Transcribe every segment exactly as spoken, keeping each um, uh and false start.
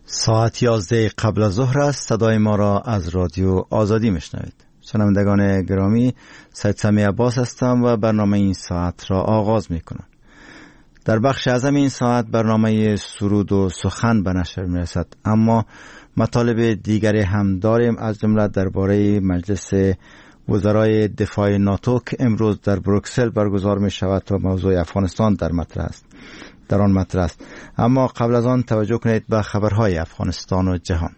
ساعت یازده قبل از ظهر است. صدای ما را از رادیو آزادی میشنوید. شنوندگان گرامی، سید سمی عباس هستم و برنامه این ساعت را آغاز میکنم. در بخش اعظم این ساعت برنامه سرود و سخن به نشر میرسد، اما مطالب دیگری هم داریم، از جمله درباره مجلس وزرای دفاع ناتو که امروز در بروکسل برگزار می شود و موضوع افغانستان در مطرح است. در آن مطرح است. اما قبل از آن توجه کنید به خبرهای افغانستان و جهان.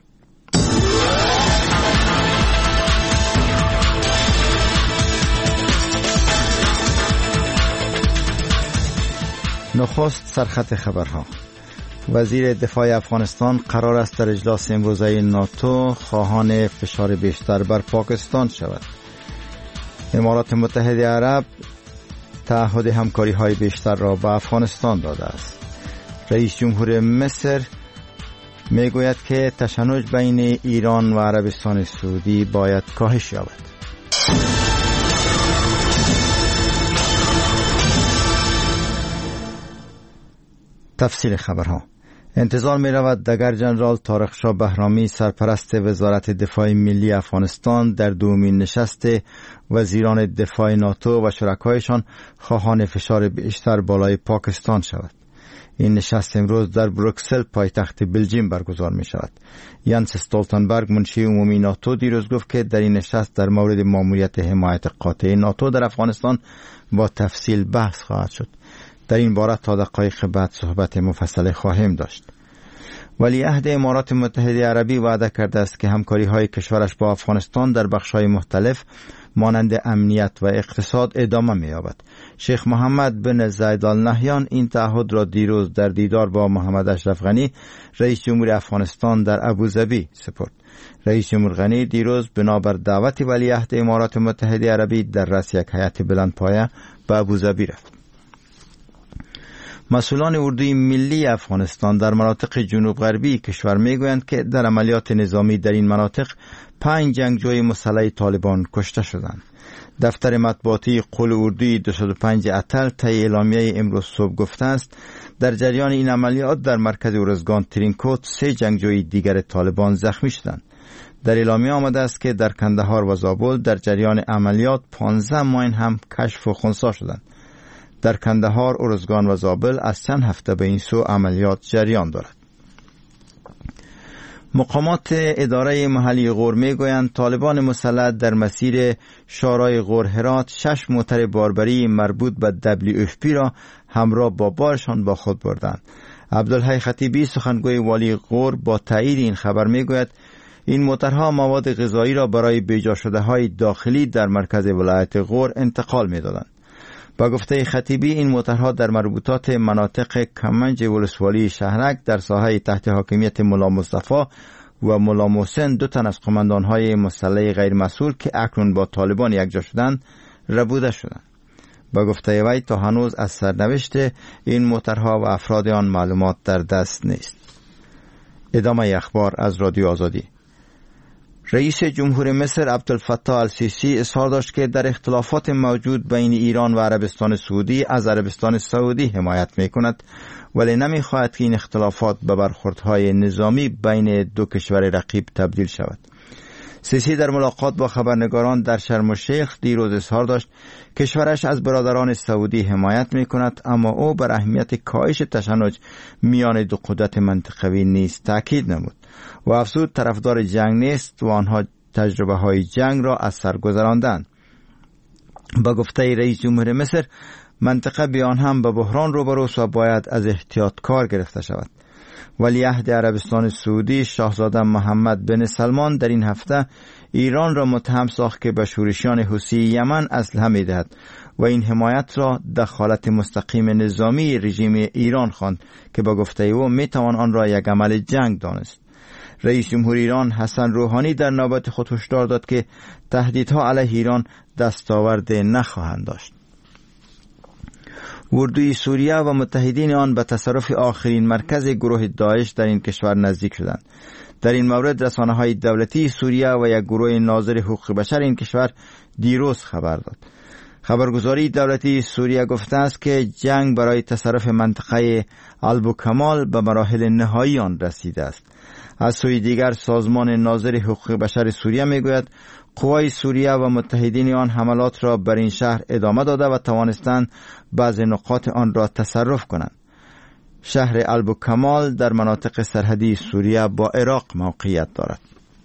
نخست سرخط خبرها. وزیر دفاع افغانستان قرار است در اجلاس امروزه ناتو خواهان فشار بیشتر بر پاکستان شود. امارات متحده عرب تعهد همکاری های بیشتر را به افغانستان داده است. رئیس جمهور مصر می گوید که تشنج بین ایران و عربستان سعودی باید کاهش یابد. تفصیل خبرها. انتظار می رود دگر جنرال طارق شاه بهرامی سرپرست وزارت دفاع ملی افغانستان در دومین نشست وزیران دفاع ناتو و شرکایشان خواهان فشار بیشتر بالای پاکستان شود. این نشست امروز در بروکسل پایتخت بلژیم برگزار می شود. یانس استولتنبرگ منشی عمومی ناتو دیروز گفت که در این نشست در مورد ماموریت حمایت قاطع ناتو در افغانستان با تفصیل بحث خواهد شد. در این باره تا دقایق بعد صحبت مفصل خواهیم داشت. ولیعهد امارات متحده عربی وعده کرده است که همکاری های کشورش با افغانستان در بخش‌های مختلف مانند امنیت و اقتصاد ادامه می‌یابد. شیخ محمد بن زاید آل نهیان این تعهد را دیروز در دیدار با محمد اشرف غنی رئیس جمهور افغانستان در ابوظبی سپرد. رئیس جمهور غنی دیروز بنابر دعوت ولیعهد امارات متحده عربی در رأس یک هیئت بلندپایه به ابوظبی رفت. مسئولان اردوی ملی افغانستان در مناطق جنوب غربی کشور میگویند که در عملیات نظامی در این مناطق پنج جنگجوی مسلح طالبان کشته شدند. دفتر مطبوعاتی قول اردوی دویست و پنج اتل طی اعلامیه امروز صبح گفته است در جریان این عملیات در مرکز ارزگان ترینکوت سه جنگجوی دیگر طالبان زخمی شدند. در اعلامیه آمده است که در کندهار و زابل در جریان عملیات پانزده ماین هم کشف و خنثی شدند. در کندهار، ارزگان و زابل از چند هفته به این سو عملیات جریان دارد. مقامات اداره محلی غور میگویند طالبان مسلح در مسیر شارای غور هرات شش موتر باربری مربوط به دبلیو اف پی را همراه با بارشان با خود بردند. عبدالحی خطیبی سخنگوی والی غور با تایید این خبر میگوید این موترها مواد غذایی را برای بیجا شده های داخلی در مرکز ولایت غور انتقال میدادند. با گفته خطیبی این موترها در مربوطات مناطق کمنج ولسوالی شهرک در ساحه تحت حاکمیت ملا مصطفی و ملا محسن دو تن از قماندانهای مسلح غیر مسئول که اکنون با طالبان یکجا شدند ربوده شدند. با گفته وی تا هنوز از سرنوشت این موترها و افراد آن معلومات در دست نیست. ادامه اخبار از رادیو آزادی. رئیس جمهور مصر عبدالفتاح السیسی اظهار داشت که در اختلافات موجود بین ایران و عربستان سعودی از عربستان سعودی حمایت می کند، ولی نمی خواهد که این اختلافات به برخوردهای نظامی بین دو کشور رقیب تبدیل شود. سیسی در ملاقات با خبرنگاران در شرم الشیخ دیروز اظهار داشت کشورش از برادران سعودی حمایت می کند، اما او بر اهمیت کاهش تشنج میان دو قدرت منطقوی نیز تاکید نمود و افزود طرفدار جنگ نیست و آنها تجربه های جنگ را از سر گذراندند. با گفته رئیس جمهور مصر منطقه بیان هم به بحران روبروست و باید از احتیاط کار گرفته شود. ولیعهد عربستان سعودی شاهزاده محمد بن سلمان در این هفته ایران را متهم ساخت که به شورشیان حوثی یمن اسلحه می‌دهد و این حمایت را دخالت مستقیم نظامی رژیم ایران خواند که با گفته او میتوان آن را یک عمل جنگ دانست. رئیس جمهور ایران حسن روحانی در نوبت خود هشدار داد که تهدیدها علیه ایران دستاورد نخواهند داشت. اردوی سوریه و متحدین آن به تصرف آخرین مرکز گروه داعش در این کشور نزدیک شدند. در این مورد رسانه‌های دولتی سوریه و یک گروه ناظر حقوق بشر این کشور دیروز خبر داد. خبرگزاری دولتی سوریه گفته است که جنگ برای تصرف منطقه البوکمال به مراحل نهایی آن رسیده است. از سوی دیگر سازمان ناظر حقوق بشر سوریه میگوید قوای سوریه و متحدین آن حملات را بر این شهر ادامه داده و توانستند بعض نقاط آن را تصرف کنند. شهر البوکمال در مناطق سرحدی سوریه با عراق موقعیت دارد.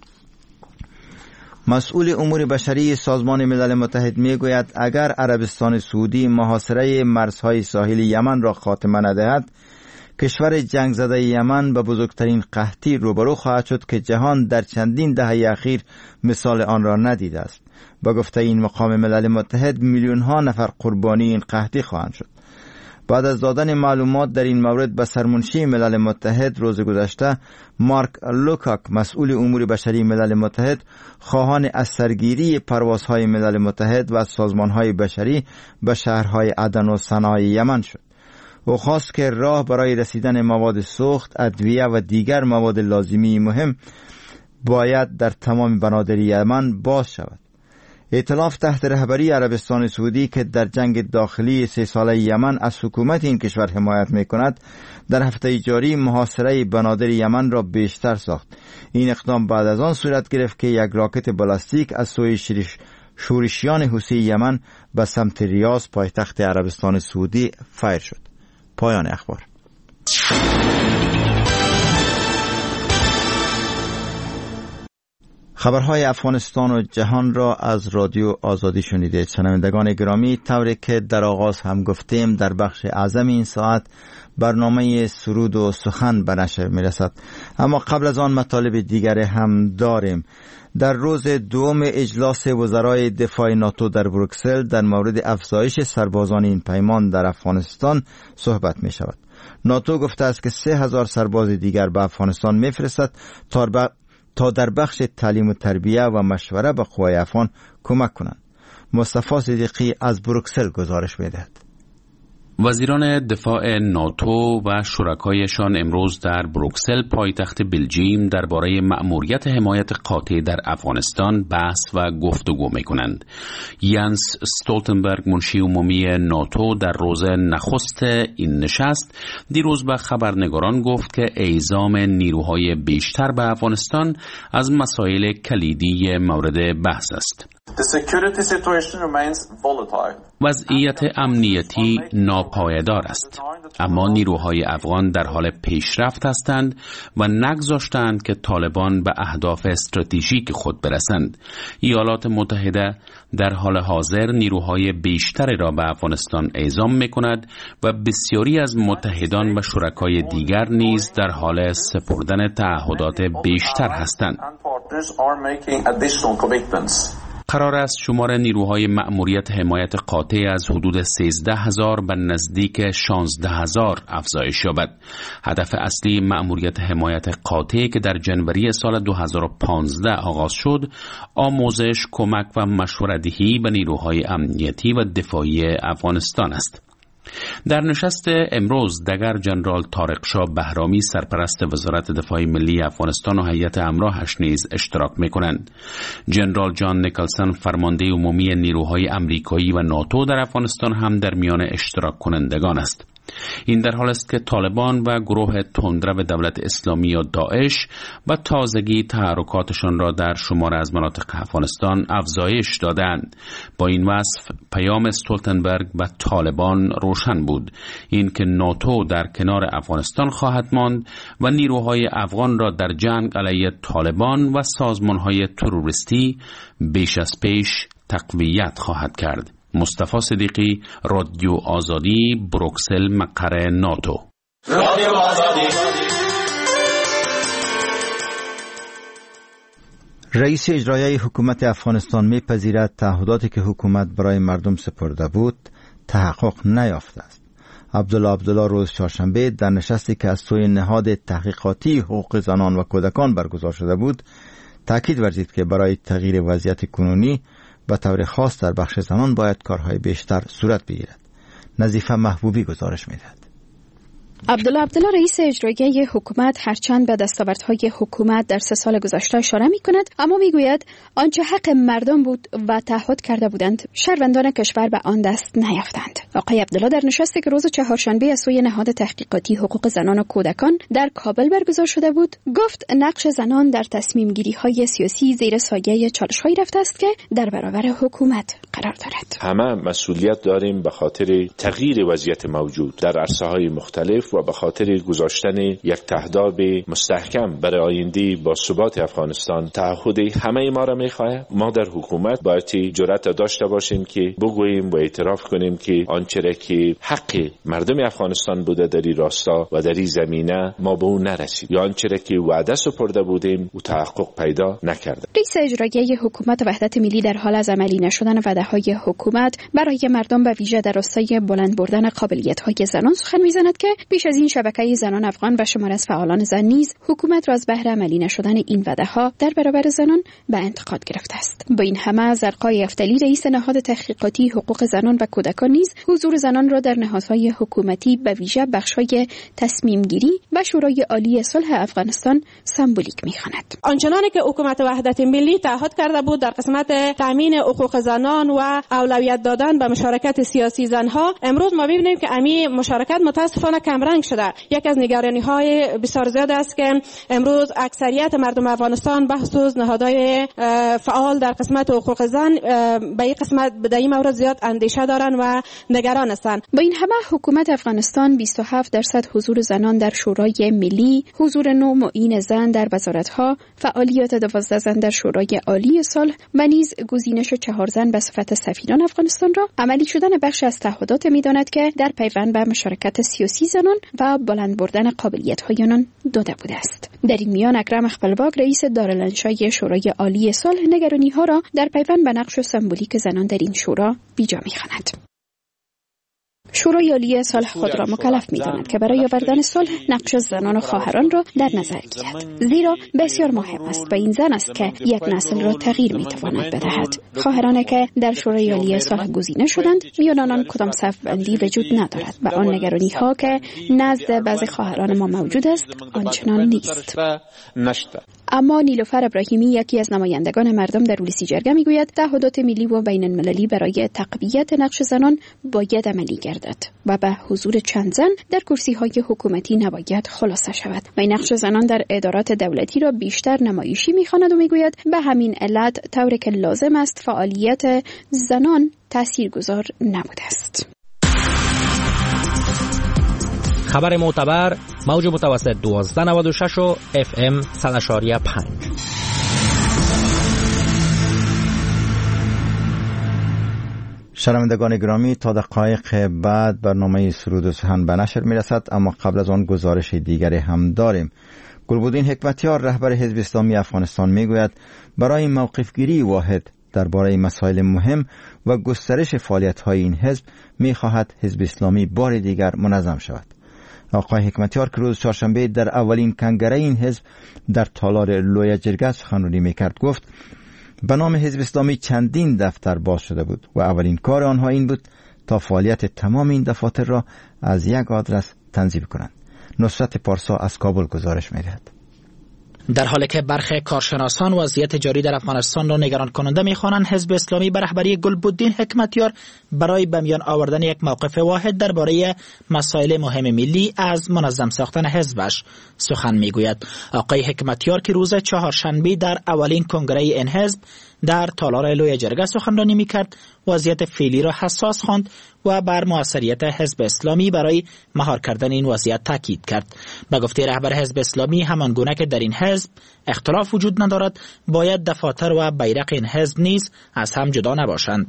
مسئول امور بشری سازمان ملل متحد میگوید اگر عربستان سعودی محاصره مرزهای ساحلی یمن را خاتمه ندهد، کشور جنگ زده یمن به بزرگترین قحطی روبرو خواهد شد که جهان در چندین دهه اخیر مثال آن را ندیده است. با گفته این مقام ملل متحد میلیون ها نفر قربانی این قحطی خواهند شد. بعد از دادن معلومات در این مورد به سرمنشی ملل متحد روز گذشته، مارک لوکاک مسئول امور بشری ملل متحد خواهان از سرگیری پروازهای ملل متحد و سازمانهای بشری به شهرهای عدن و صنعای یمن شد. او خواست که راه برای رسیدن مواد سوخت، ادویه و دیگر مواد لازمی مهم باید در تمام بنادر یمن باز شود. ائتلاف تحت رهبری عربستان سعودی که در جنگ داخلی سه ساله یمن از حکومت این کشور حمایت می کند، در هفته جاری محاصره بنادر یمن را بیشتر ساخت. این اقدام بعد از آن صورت گرفت که یک راکت بالستیک از سوی شورشیان حوثی یمن به سمت ریاض پایتخت عربستان سعودی فایر شد. پایان اخبار. خبرهای افغانستان و جهان را از رادیو آزادی شنیده. شنوندگان گرامی، طوری که در آغاز هم گفتیم، در بخش اعظم این ساعت برنامه سرود و سخن به نشر می رسد. اما قبل از آن مطالب دیگر هم داریم. در روز دوم اجلاس وزرای دفاع ناتو در بروکسل در مورد افزایش سربازان این پیمان در افغانستان صحبت می شود. ناتو گفته است که سه هزار سرباز دیگر به افغانستان می فرستد تا تا در بخش تعلیم و تربیه و مشوره به قوای افغان کمک کنند. مصطفی صدیقی از بروکسل گزارش می‌دهد. وزیران دفاع ناتو و شرکایشان امروز در بروکسل پایتخت بلژیم درباره مأموریت حمایت قاطع در افغانستان بحث و گفتگو می‌کنند. یانس استولتنبرگ منشی عمومی ناتو در روز نخست این نشست دیروز به خبرنگاران گفت که اعزام نیروهای بیشتر به افغانستان از مسائل کلیدی مورد بحث است. وضعیت امنیتی ناپایدار است، اما نیروهای افغان در حال پیشرفت هستند و نگذاشتند که طالبان به اهداف استراتژیک خود برسند. ایالات متحده در حال حاضر نیروهای بیشتری را به افغانستان اعزام می‌کند و بسیاری از متحدان و شرکای دیگر نیز در حال سپردن تعهدات بیشتر هستند. قرار است شمار نیروهای مأموریت حمایت قاطع از حدود سیزده هزار به نزدیک شانزده هزار افزایش یابد. هدف اصلی مأموریت حمایت قاطع که در جنوری سال دو هزار و پانزده آغاز شد، آموزش، کمک و مشوره‌دهی به نیروهای امنیتی و دفاعی افغانستان است. در نشست امروز دگر جنرال طارق شاه بهرامی سرپرست وزارت دفاع ملی افغانستان و هیئت همراهش نیز اشتراک می‌کنند. جنرال جان نیکلسن فرمانده عمومی نیروهای آمریکایی و ناتو در افغانستان هم در میان اشتراک کنندگان است. این در حال است که طالبان و گروه تندرو دولت اسلامی یا داعش و تازگی تحرکاتشان را در شمار از مناطق افغانستان افزایش دادند. با این وصف پیام استولتنبرگ و طالبان روشن بود، این که ناتو در کنار افغانستان خواهد ماند و نیروهای افغان را در جنگ علیه طالبان و سازمانهای تروریستی بیش از پیش تقویت خواهد کرد. مصطفی صدیقی، رادیو آزادی، بروکسل، مقر ناتو. رادیو آزادی. رئیس اجرایی حکومت افغانستان میپذیرد تعهداتی که حکومت برای مردم سپرده بود تحقق نیافته است. عبدالله عبدالله روز چهارشنبه در نشستی که از سوی نهاد تحقیقاتی حقوق زنان و کودکان برگزار شده بود تاکید ورزید که برای تغییر وضعیت کنونی به طور خاص در بخش زنان باید کارهای بیشتر صورت بگیرد. نظیفه محبوبی گزارش می‌دهد. عبدالله عبدالله رئیس اجرایی حکومت هرچند به دستاوردهای حکومت در سه سال گذشته اشاره می‌کند، اما میگوید آنچه حق مردم بود و تعهد کرده بودند شهروندان کشور به آن دست نیافتند. آقای عبدالله در نشستی که روز چهارشنبه از سوی نهاد تحقیقاتی حقوق زنان و کودکان در کابل برگزار شده بود، گفت نقش زنان در تصمیم گیری های سیاسی زیر سایه چالش هایی رفته است که در برابر حکومت قرار دارد. همه مسئولیت داریم به خاطر تغییر وضعیت موجود در عرصه های مختلف و به خاطر گذاشتن یک تهداب مستحکم برای آینده با ثبات افغانستان. تعهد همه ما را می‌خواهد. ما در حکومت باید جرأت داشته باشیم که بگوییم و اعتراف کنیم که آنچه را که حق مردم افغانستان بوده در این راستا و در این زمینه ما به اون نرسید، یا آنچه را که وعده سپرده بودیم و تحقق پیدا نکرد. رئیس اجرایی حکومت وحدت ملی در حال از عملی نشدن وعده‌های حکومت برای مردم به ویژه در راستای بلند بردن قابلیت‌های زنان سخن می‌زند که بیش از این شبکه زنان افغان و شمار از فعالان زن نیز حکومت را از بهر عملی نشدن این وعده‌ها در برابر زنان به انتقاد گرفته است. با این همه زرقای افتلی رئیس نهاد تحقیقاتی حقوق زنان و کودکان نیز حضور زنان را در نهادهای حکومتی به ویژه بخش‌های تصمیم گیری و شورای عالی صلح افغانستان سمبولیک می‌خواند. آنچنانی که حکومت وحدت ملی تعهد کرده بود در قسمت تامین حقوق زنان و اولویت دادن به مشارکت سیاسی زنها، امروز ما می‌بینیم که امی مشارکت متاسفانه کمرنگ شده. یک از نگرانی‌های بسیار زیاد است که امروز اکثریت مردم افغانستان بخصوص نهادهای فعال در قسمت حقوق زن به این قسمت به این مورد زیاد اندیشه دارند و نگران هستند. با این همه حکومت افغانستان بیست و هفت درصد حضور زنان در شورای ملی، حضور نو معین زن در وزارت‌ها، فعالیت دوازده زن در شورای عالی صلح و نیز گزینش چهار زن به صفت سفیران افغانستان را عملی شدن بخش از تعهدات می‌داند که در پیوند به مشارکت سیاسی زنان و بلند بردن قابلیت‌های آنان داده بوده است. در این میان اکرم اخبلباگ رئیس دارالانشای شورای عالی صلح نگرانی‌ها را در پیوند به نقش سمبولیک زنان در این شورا بیجا می‌خواند. شورای عالی صلح خود را مکلف می‌داند که برای آوردن صلح نقش زنان و خواهران را در نظر گیرد، زیرا بسیار مهم است و این زن است که یک نسل را تغییر می‌تواند بدهد. خواهرانی که در شورای عالی صلح گزینه شدند میان آنان کدام صف بندی وجود ندارد و آن نگرانی‌ها که نزد بعضی خواهران ما موجود است آنچنان نیست. اما نیلوفر ابراهیمی یکی از نمایندگان مردم در ولسی جرگه میگوید تعهدات ملی و بین المللی برای تقویت نقش زنان باید عملی گردد و به حضور چند زن در کرسی‌های حکومتی نباید خلاصه شود و این نقش زنان در ادارات دولتی را بیشتر نمایشی می‌خواند و میگوید به همین علت طوری که لازم است فعالیت زنان تاثیرگذار نبوده است. خبر معتبر موج متوسط دوازده نود و شش و اف ام صد و پنج. شنوندگان گرامی، تا دقایق بعد برنامه سرود و سخن به نشر میرسد، اما قبل از آن گزارش دیگری هم داریم. گلبدین حکمتیار رهبر حزب اسلامی افغانستان میگوید برای موقفگیری واحد درباره مسائل مهم و گسترش فعالیت‌های این حزب می‌خواهد حزب اسلامی بار دیگر منظم شود. آقای حکمتیار که روز چهارشنبه در اولین کنگره این حزب در تالار لوی جرگه سخنرانی میکرد گفت به نام حزب اسلامی چندین دفتر باز شده بود و اولین کار آنها این بود تا فعالیت تمام این دفاتر را از یک آدرس تنظیم کنند. نصرت پارسا از کابل گزارش می‌دهد. در حالی که برخی کارشناسان وضعیت جاری در افغانستان را نگران کننده می‌خوانند، حزب اسلامی به رهبری گلبدین حکمتیار برای به میان آوردن یک موقف واحد درباره مسائل مهم ملی از منظم ساختن حزبش سخن می‌گوید. آقای حکمتیار که روز چهارشنبه در اولین کنگره این حزب در تالار لوی جرگه سخنرانی می‌کرد، وضعیت فعلی را حساس خواند و بر موثریت حزب اسلامی برای مهار کردن این وضعیت تاکید کرد. به گفته رهبر حزب اسلامی، همان گونه که در این حزب اختلاف وجود ندارد، باید دفاتر و بیرق این حزب نیز از هم جدا نباشند.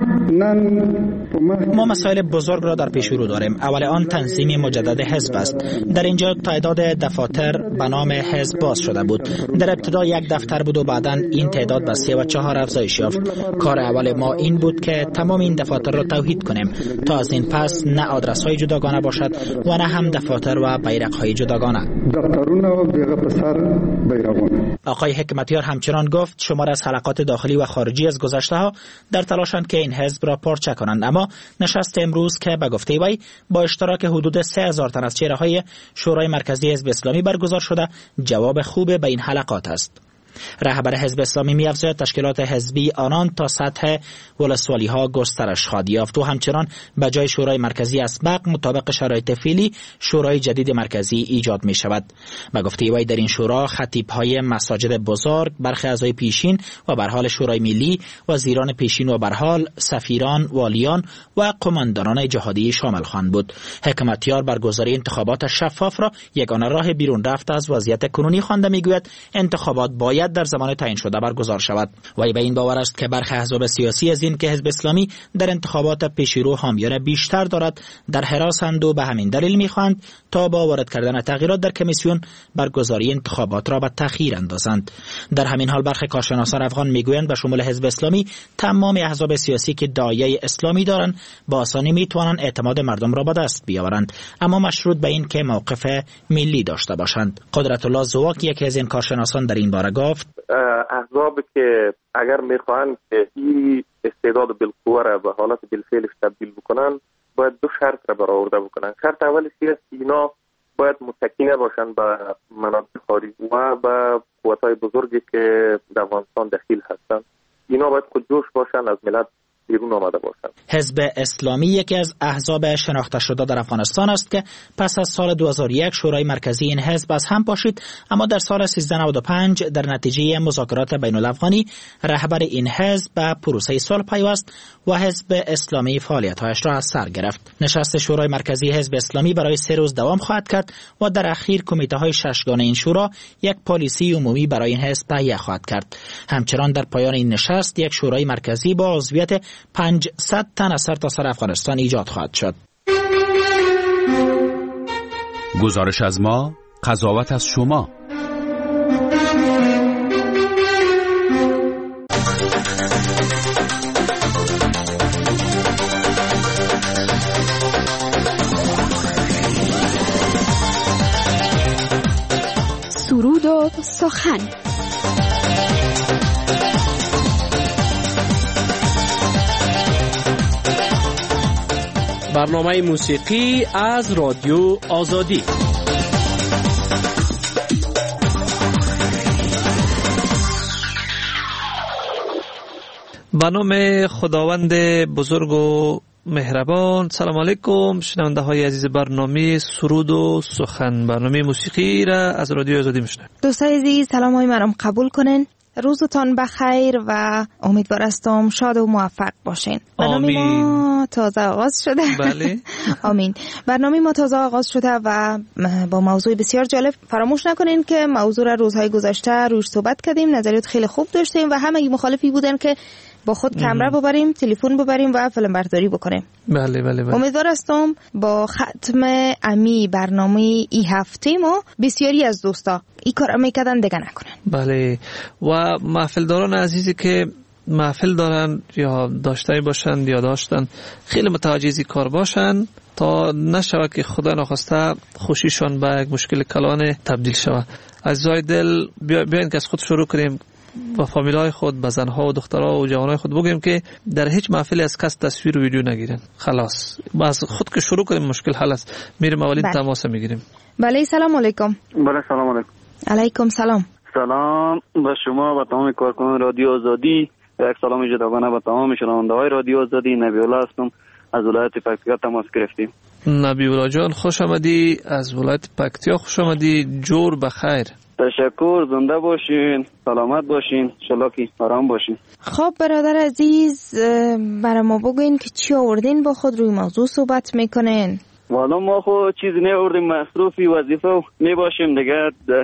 ما مسائل بزرگ را در پیش رو داریم. اول آن تنظیم مجدد حزب است. در اینجا تعداد دفاتر به نام حزب باز شده بود. در ابتدا یک دفتر بود و بعداً این تعداد به سه و چهار افزایش یافت. کار اول ما این بود شد که تمام این دفاتر را توحید کنیم تا از این پس نه آدرس های جداگانه باشد و نه هم دفاتر و بیرق های جداگانه. آقای حکمتیار همچنان گفت شمار از حلقات داخلی و خارجی از گذشته ها در تلاشند که این حزب را پارچه کنند، اما نشست امروز که به گفته وی با اشتراک حدود سه هزار تن از چهره های شورای مرکزی حزب اسلامی برگزار شده جواب خوب به این حلقات است. رهبر حزب اسلامی می‌افزاید تشکیلات حزبی آنان تا سطح ولسوالی ها گسترش خواهد یافت و همچنان به جای شورای مرکزی اسبق مطابق شرایط فعلی شورای جدید مرکزی ایجاد می شود. به گفته وی در این شورا خطیب های مساجد بزرگ، برخی اعضای پیشین و به حال شورای ملی، وزیران پیشین و به حال سفیران، والیان و قماندانان جهادی شامل خواهند بود. حکمتیار برگزاری انتخابات شفاف را یگانه راه بیرون رفت از وضعیت کنونی خوانده میگوید انتخابات باید در زمان تعیین شده برگزار شود. وی به این باور است که برخی احزاب سیاسی از این که حزب اسلامی در انتخابات پیشرو حامیان بیشتر دارد در حراسند و به همین دلیل می‌خواهند تا با وارد کردن تغییرات در کمیسیون برگزاری انتخابات را به تأخیر اندازند. در همین حال برخی کارشناسان افغان میگویند به شمول حزب اسلامی تمام احزاب سیاسی که داعیه اسلامی دارند با آسانی میتوانند اعتماد مردم را به دست بیاورند، اما مشروط به این که موقف ملی داشته باشند. قدرت الله زواک یکی از این کارشناسان در این باره گفت احزاب که اگر میخواهند که این استعداد بالقوه را به حالت بالفعل تبدیل بکنن باید دو شرط را برآورده بکنن. شرط اولی است اینا باید متکی نباشند به مناطق خارجی و به قوت‌های بزرگی که در افغانستان دخیل هستند. اینا باید خودجوش باشند، از ملت بیرون آمده باشند. حزب اسلامی یکی از احزاب شناخته شده در افغانستان است که پس از سال دو هزار و یک شورای مرکزی این حزب از هم پاشید، اما در سال سیزده نود و پنج در نتیجه مذاکرات بین الافغانی رهبر این حزب به پروسه صلح پیوست و حزب اسلامی فعالیت‌هایش را از سر گرفت. نشست شورای مرکزی حزب اسلامی برای سه روز دوام خواهد کرد و در اخیر کمیته‌های ششگانه این شورا یک پالیسی عمومی برای این حزب تهیه خواهد کرد. همچنان در پایان این نشست یک شورای مرکزی با عضویت پانصد تن از سرتاسر افغانستان ایجاد خواهد شد. گزارش از ما، قضاوت از شما. سرود و سخن. برنامه موسیقی از رادیو آزادی. به نام خداوند بزرگ و مهربان. سلام علیکم شنونده های عزیز برنامه سرود و سخن، برنامه موسیقی را از رادیو آزادی میشنوید. دوستای عزیز سلام های منم قبول کنین. روزتان بخیر و امیدوار هستم شاد و موفق باشین. برنامه ما تازه آغاز شده. بله. آمین. برنامه ما تازه آغاز شده و با موضوع بسیار جالب. فراموش نکنین که موضوع را روزهای گذشته روش صحبت کردیم، نظریات خیلی خوب داشتیم و همه مخالفی بودن که با خود کامرا ببریم، تلفن ببریم و فیلم برداری بکنیم. بله بله بله. امیدوار هستم با ختم امی برنامه ای هفته ما بسیاری از دوستا این کار میکردن دیگه نکنن. بله. و محفل داران عزیزی که محفل دارن یا داشته باشن یا داشتن خیلی متوجه این کار باشن تا نشود که خدا نخواسته خوشیشان به یک مشکل کلان تبدیل شود. عزیزای دل بیاین که از خود شروع کنیم با فامیلای خود، با زنها و دخترها و جوانای خود بگیم که در هیچ محفلی از کس تصویر و ویدیو نگیرن. خلاص از خود که شروع کنیم مشکل حل است. میریم اولین بله. تماس میگیریم. بله سلام علیکم. بله سلام علیکم. علیکم سلام. سلام به شما و تمام کارکنان رادیو آزادی. یک سلام جداگانه به تمام شنونده های رادیو آزادی. نبی الله هستم از ولایت پکتیا تماس گرفتیم. نبی الله جان خوش آمدی از ولایت پکتیا. خوش آمدی. جور بخیر. تشکر. زنده باشین، سلامت باشین، انشالله که آرام باشین. خب برادر عزیز برای ما بگوین که چی آوردین با خود روی موضوع صحبت میکنین؟ والا ما خود چیزی نیاوردیم، مصروفی وظیفه می باشیم دیگه.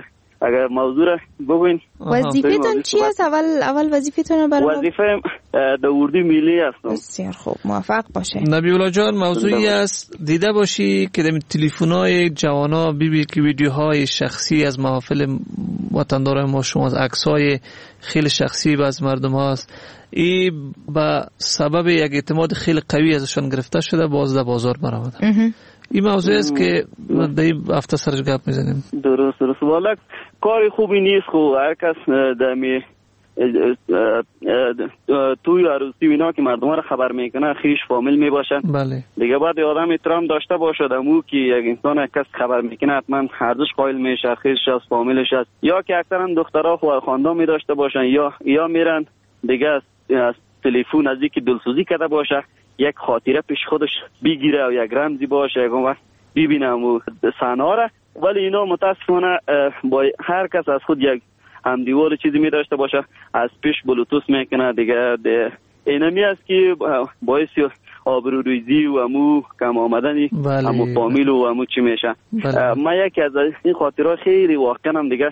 اگر موضوع را بگوین. وظیفتون چی است؟ اول اول وظیفتون برای وظیفه در اردو ملی هستم. بسیار خوب، موفق باشه. نبی الله جان، موضوعی است دیده باشی که در تلفن‌های جوانا ببینید که ویدیوهای شخصی از محافل وطنداران ما شما، از عکس‌های خیلی شخصی از مردم هاست. این به سبب یک اعتماد خیلی قوی ازشان گرفته شده، باز در بازار برآمده. این موضوع است که در این هفته سرش گپ میزنیم. درست درست. والا کاری خوبی نیست. خو هر کس دمی توی عروسی اینا که مردم را خبر میکنه خیش فامیل میباشن. بله. دیگه بعد آدم احترام داشته باشه دمو که یک انسان کس خبر میکنه حتما ارزش قائل میشه، خیش از فامیلش است. یا که اکثرا دخترها خو خاندان می داشته باشن یا یا میرن دیگه از تلفن از اینکه دلسوزی کرده باشه یک خاطره پیش خودش بگیره و یک رمزی باشه یک وقت ببینم و صحنه را. ولی اینا متاسفانه با هر کس از خود یک همدیوار چیزی می داشته باشه از پیش بلوتوث میکنه دیگه. اینمی است که باعث آبروریزی و امو کم آمدنی بله. امو فامیل و امو چی میشه. بله. من یکی از این خاطرها خیلی واقعا هم دیگه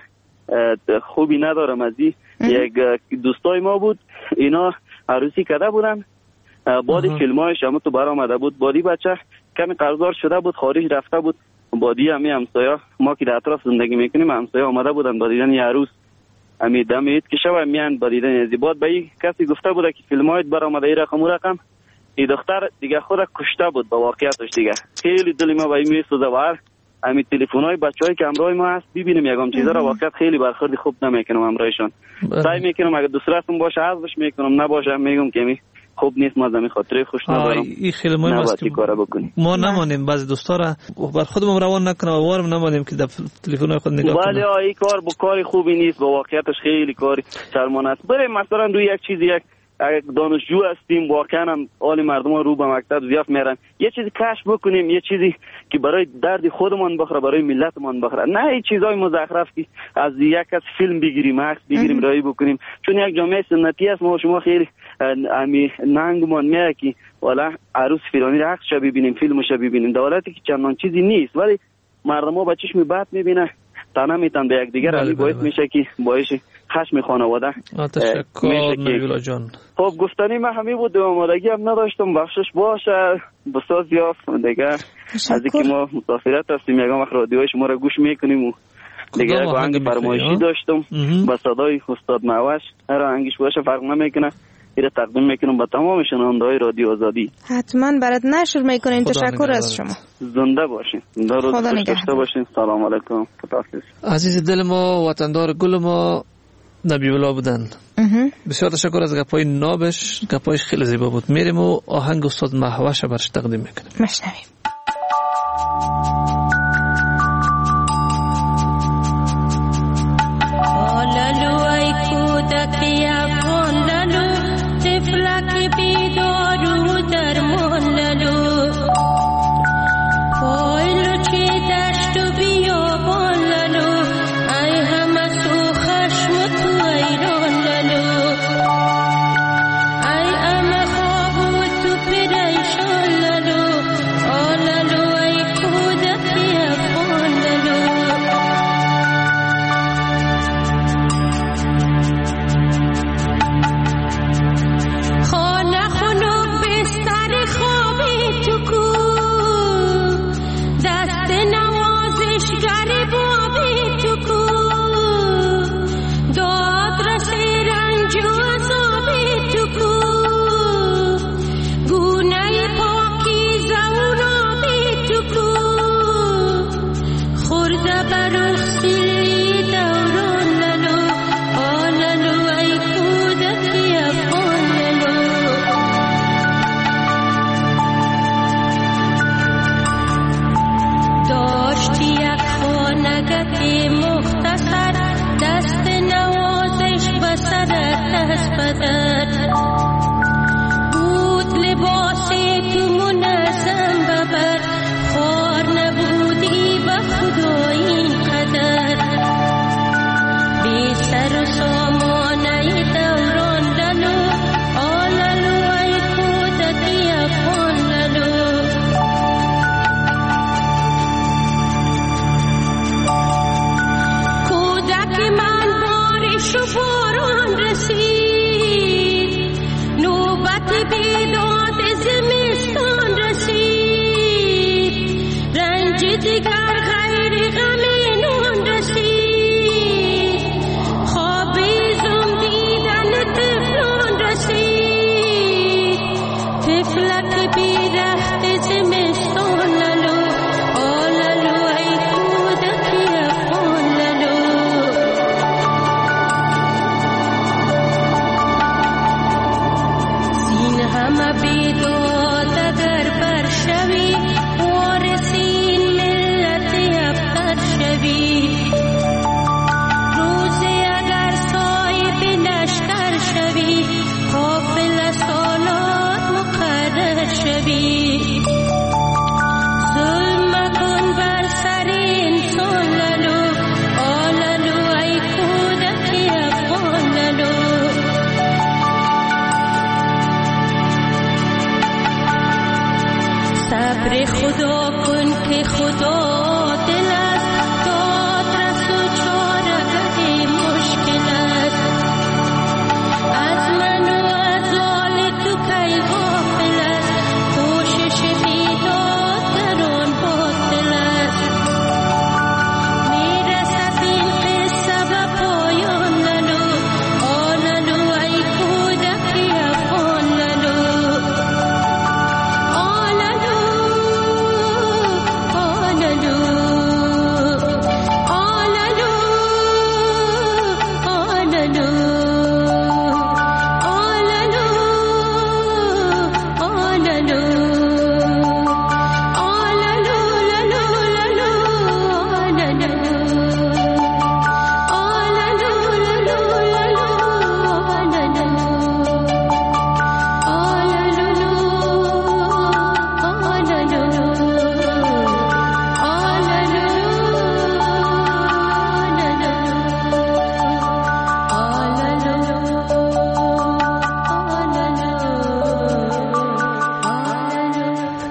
خوبی ندارم از این. یک دوستای ما بود، اینا عروسی کرده بودن، بعد فیلمایش هم تو بر آمده بود. بادی بچه کمی قرضدار شده بود، خارج رفته بود. بادی همی همسایه ما که در اطراف زندگی میکنیم همسایه آمده بودن با دیدن یه عروس امی دم اید که شب میان با دیدن ازی. بعد به این کسی گفته بود که فیلمایت بر آمده ای رقم و رقم. این دختر دیگه خود کشته بود با واقعیتش. دیگه خیلی دل ما به این میسوزه و هر امی تلفن‌های بچه‌ای که همراه ما هست ببینیم یگام چیزا را واقعیت خیلی برخورد خوب نمیکنم همراهشون. سعی میکنم اگر دوستراتون باشه حذفش میکنم، نباشه میگم که می خوب نیست، ما زمین خاطره خوش ندارم. این خیلی مهم است که ما نمانیم بعضی دوستا را بر خودمون روان نکنیم و وارم نمانیم که در تلفن‌های خود نگاه کنیم. ولی این کار با کاری خوبی نیست، با واقعیتش خیلی کاری شرمانه است. بریم مثلا روی یک چیز یک دانشجو هستیم، واقعا هم حال مردم رو به مکتب زیاف میرن، یه چیزی کشف بکنیم، یه چیزی که برای درد خودمان بخوره، برای ملتمان بخوره، نه این چیزای مزخرف که از یک از فیلم بگیریم عکس بگیریم رای بکنیم. چون یک جامعه سنتی است، ما شما خیلی امی ننگمان میاد که والا عروس فلانی را عکسش ببینیم، فیلمش ببینیم، دولتی که چندان چیزی نیست، ولی مردم ها با چشم بد میبینه، تنها میتن به یک دیگر، علی باعث میشه که باعث خشم خانواده. تشکر نبیلا جان. خب گفتنی من همین بود، آمادگی هم نداشتم، بخشش باشه بساز یافت دیگه. از اینکه ما مسافرت هستیم یکم وقت رادیوی شما را گوش میکنیم و دیگه یک آهنگ فرمایشی داشتم با صدای استاد معوش، هر آهنگش باشه فرق نمیکنه، ایره تقدیم میکنم با تمام شنونده‌های رادیو آزادی. حتما برات نشر میکنین. تشکر از شما. زنده باشین، زنده روز خوش داشته باشین. سلام علیکم. خداحافظ. عزیز دل ما، وطندار گل ما، نبی الله بودن. بسیار تشکر از گپای نابش، گپایش خیلی زیبا بود. میریم و آهنگ استاد مهوش برش تقدیم میکنیم. مشنویم. لالو ای کودک افغان لالو، طفلک بیدارو درمان لالو، پایلو چی دشت و بیابان لالو، ای همه سو خشم و تو ایران لالو، ای همه خواب و تو پریشان لالو، آلالو ای کودک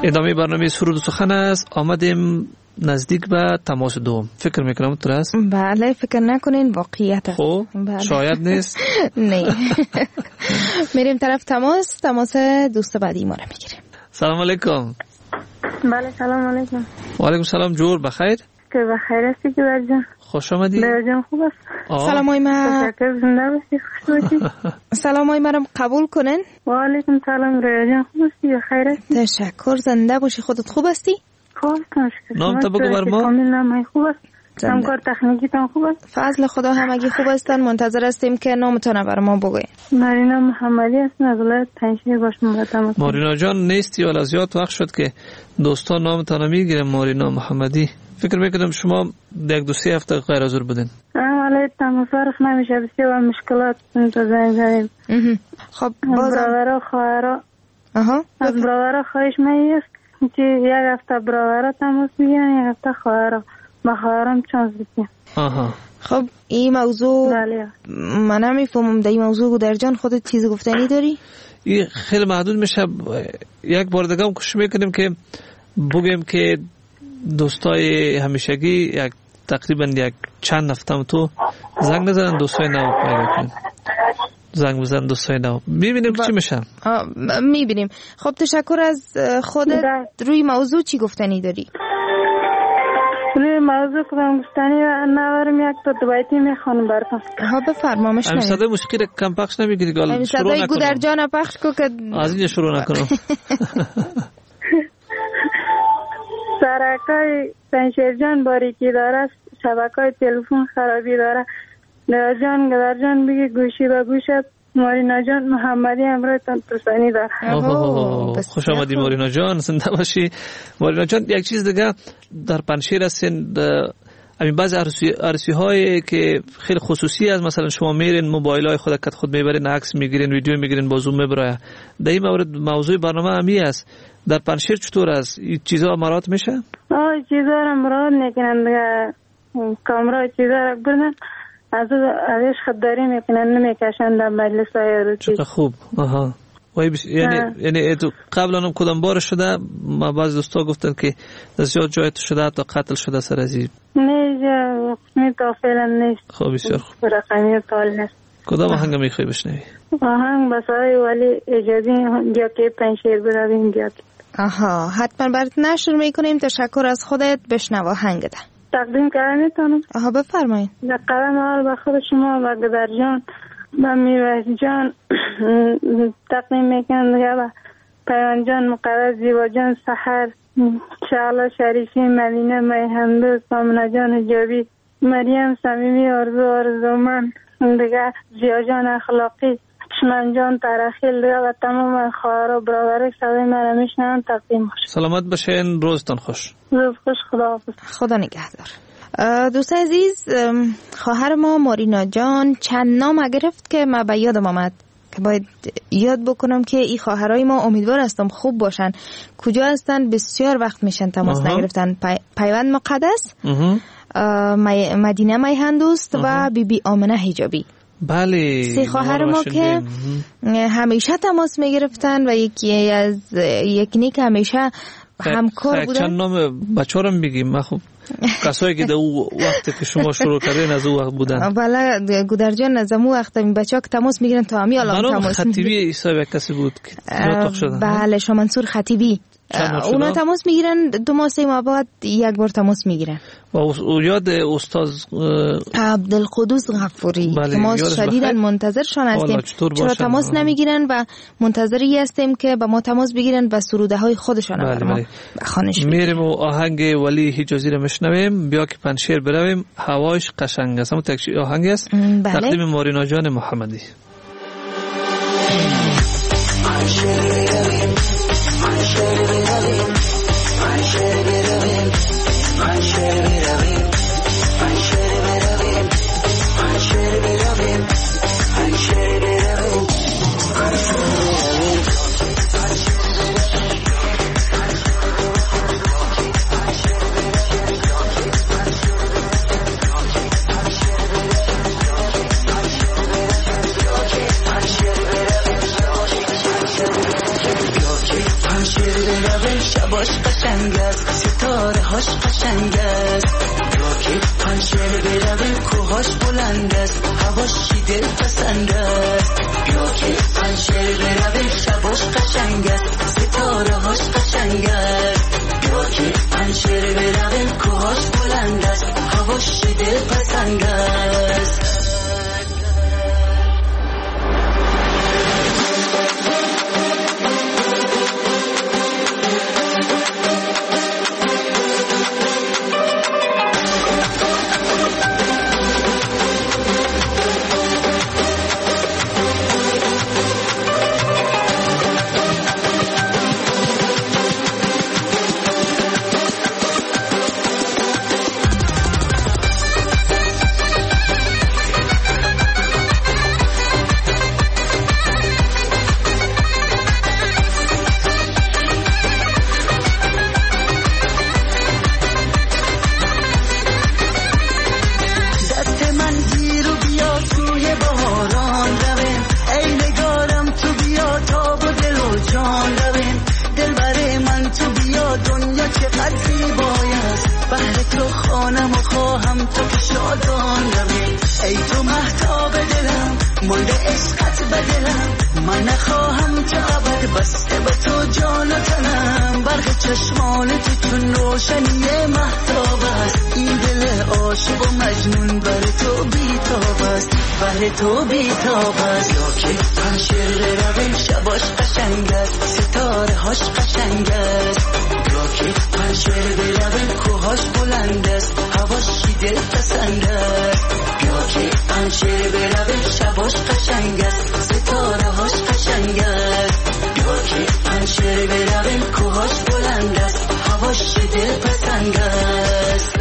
ادامه برنامه سرود و سخن است. آمدیم نزدیک به تماس دوم. فکر میکنم تو است؟ بله فکر نکنین واقعیت است. خب شاید نیست. نه. میریم طرف تماس. تماس دوست بعدی ما رو میگیریم. سلام علیکم. بله سلام علیکم. و علیکم سلام. جور بخیر؟ که بخیر هستی که برجان؟ خوش آمدی. برجان خوب است. سلام های ما. تشکر زنده باشی خوش باشی. سلام های ما رو قبول کنین. و علیکم سلام برجان خوب هستی بخیر هستی. تشکر زنده باشی. خودت خوب هستی؟ خوب هستم. نام تا بگو بر ما. کامل نام خوب است. همکار تکنیکی تان خوب است. فضل خدا همگی خوب هستن. منتظر هستیم که نامتون بر ما بگوین. مارینا محمدی هستم از ولایت پنجشیر باشم مقدم. مارینا جان نیستی ولی زیاد وقت شد که دوستان نامتون میگیرن. مارینا محمدی فکر میکنم شما یک دو سه هفته غیر حاضر بودین. عملی تماسرف نمیشه بسیار مشکلات تو زنگ زدیم. خب باز برادر و خواهرها آها از برادر خواهش میست که یک هفته برادر تماس میگیرن یک هفته خواهرها با خواهرم چانس بدیم. آها خب این موضوع بله من نمیفهمم. در این موضوع گودر جان خودت چیز گفتنی داری؟ این خیلی محدود میشه. یک بار دیگه هم کوشش میکنیم که بگیم که دوستای همیشگی یک تقریبا یک چند هفته تو زنگ نزنن دوستای نو پیدا کنن. زنگ بزن دوستای نو میبینیم چی میشه. میبینیم. خب تشکر از خودت. روی موضوع چی گفتنی داری؟ روی موضوع کدام گفتنی نوارم یک تا دوبایتی میخوانم براتون. ها بفرمامش نمید. صدای موسیقی کم پخش نمیگیری گال شروع نکنم. صدای گودر جان پخش کو که از اینجا شروع نکنم. سرکای پنشیر جان باریکی داره. شبکای تلفن خرابی داره. در جان گدر جان بگی گوشی با گوشت. مارینا جان محمدی امروز تان پرسانی داره. خوش آمدی مارینا جان. زنده باشی مارینا جان. یک چیز دیگه در پنشیر هستین همین بعض عرصی هایی که خیلی خصوصی است. مثلا شما میرین موبایل های خود کت خود میبرین عکس میگیرین ویدیو میگیرین با زوم میبره. در این مورد موضوع برنامه همی است. در پنشیر چطور است؟ این چیزها مراد میشه؟ آه چیزها را مراد نکنن دیگه. کامرا چیزها را بردن از ازش خداری میکنن نمیکشن در مجلس های عروسی. چقدر خوب. آها وای بس... یعنی یعنی تو قبلا هم کدام بار شده؟ ما بعض دوستا گفتن که زیاد جای تو شده تا قتل شده سر از این. نه نه تا فعلا نیست. خب بسیار خوب. رقمی تال نیست. کدام آهنگ میخوای بشنوی؟ آهنگ بسای ولی اجازه یا که پنشیر برویم یا آها حتما برات نشر میکنیم. تشکر از خودت. بشنو آهنگ ده تقدیم کردن میتونم. آها بفرمایید. در قدم اول به خود شما و گدر جان و میوه جان تقدیم میکنم دیگه و پیوان جان مقدس زیبا جان سحر شعلا شریفی مدینه میهندو سامنه جان حجابی مریم صمیمی آرزو آرزومن دیگه زیا جان اخلاقی چمن جان ترخیل دیگه و تمام خواهر و برادر صدای من میشنن تقدیم باشه. سلامت باشین. روزتان خوش. روز خوش. خدا حافظ. خدا نگهدار. دوست عزیز خواهر ما مارینا جان چند نام گرفت که من به یادم آمد که باید یاد بکنم که این خواهرای ما امیدوار هستم خوب باشن. کجا هستن؟ بسیار وقت میشن تماس نگرفتن. پی... پیوند مقدس می... مدینه میهندوست و بی بی آمنه حجابی. بله سه خواهر ما که همیشه تماس میگرفتن و یکی از یکی که همیشه همکار بودن. چند نام بچه‌ها رو بگیم. من خب کسایی که در او وقتی که شما شروع کردین از او وقت بودن. بله گودر جان از اون وقت این بچه‌ها که تماس میگیرن تا همین الان تماس. خطیبی ایسا کسی بود که جاتخ شدن. بله شما منصور خطیبی. اونا تماس میگیرن دو ماه سه ماه بعد یک بار تماس میگیرن. و یاد استاد عبدالقدوس غفوری که ما شدیداً منتظرشان هستیم. چرا تماس نمیگیرن و منتظری هستیم که با ما تماس بگیرن و سروده های خودشان رو بر ما بخوانش. میریم و آهنگ ولی حجازی رو میشنویم. بیا که پنشیر برویم. هواش قشنگ است. همون تکشی آهنگ است. تقدیم مارینا جان محمدی. هاش قشنگ است، ستاره هاش قشنگ است. راکت پنجره برویم کوهاش بلند است، هواش دل پسند است. راکت پنجره برویم شباش قشنگ است، ستاره هاش قشنگ است. راکت پنجره برویم کوهاش بلند است، هواش دل پسند است. تو بیتاب است. راکت پنجره برویم شباش قشنگ است، ستاره هاش قشنگ است. راکت پنجره برویم کوهاش بلند است، هواش دل پسند است. راکت پنجره برویم شباش قشنگ است، ستاره هاش قشنگ است. راکت پنجره برویم کوهاش بلند است، هواش دل پسند است.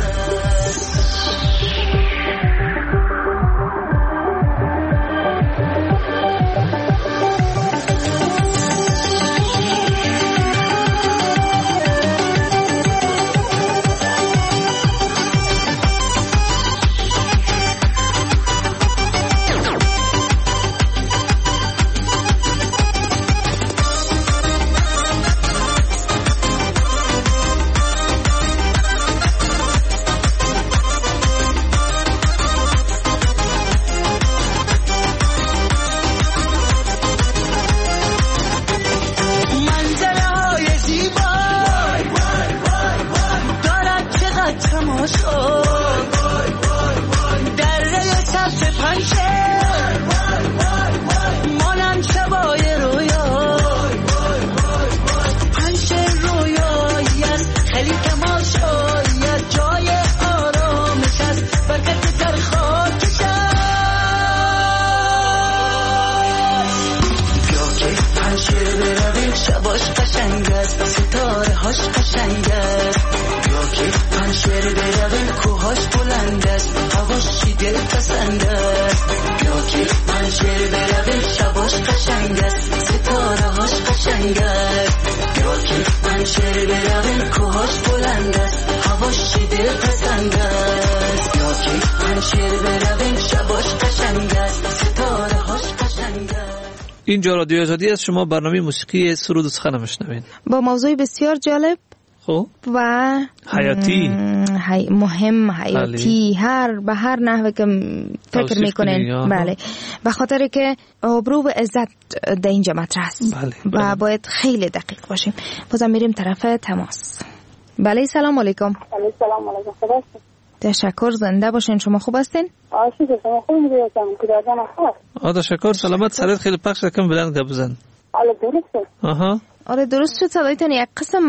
اینجا رادیو آزادی است. شما برنامه موسیقی سرود و سخن میشنوین با موضوع بسیار جالب خب و حیاتی حی... مهم حیاتی بله. هر به هر نحوه که فکر میکنین بله به خاطر که آبرو و عزت در اینجا مطرح است بله. و بله. باید خیلی دقیق باشیم. بازم میریم طرف تماس. بله سلام علیکم. بله سلام علیکم. تشکر، زنده باشین. شما خوب هستین؟ آه شما خوب میگیرم که دادن خوب. آه تشکر، سلامت. سرت خیلی پخش کم بلند گپ بزن. آره درسته. آها آره درست شد. صدایتون یک قسم